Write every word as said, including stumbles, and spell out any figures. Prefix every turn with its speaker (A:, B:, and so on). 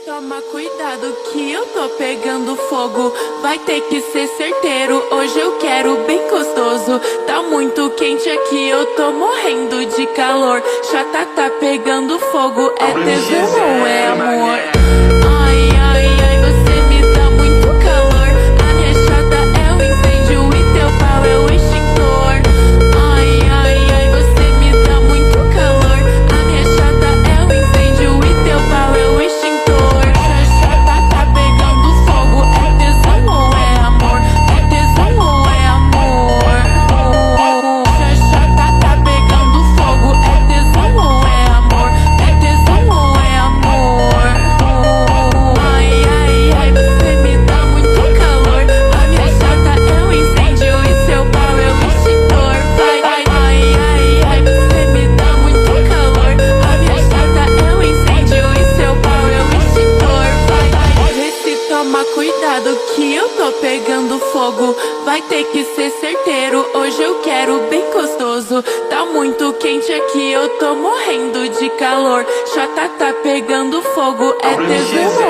A: Toma cuidado que eu tô pegando fogo. Vai ter que ser certeiro, hoje eu quero bem gostoso. Tá muito quente aqui, eu tô morrendo de calor. Chata tá pegando fogo, é tesão ou é amor? Ai, ai, ai, você me dá muito calor. A minha chata é o incêndio e teu pau é o extintor. Ai, ai, ai, você me dá muito calor. A minha chata é o incêndio e teu pau é o extintor. Toma cuidado que eu tô pegando fogo. Vai ter que ser certeiro, hoje eu quero bem gostoso. Tá muito quente aqui, eu tô morrendo de calor. Chata tá pegando fogo, é tesão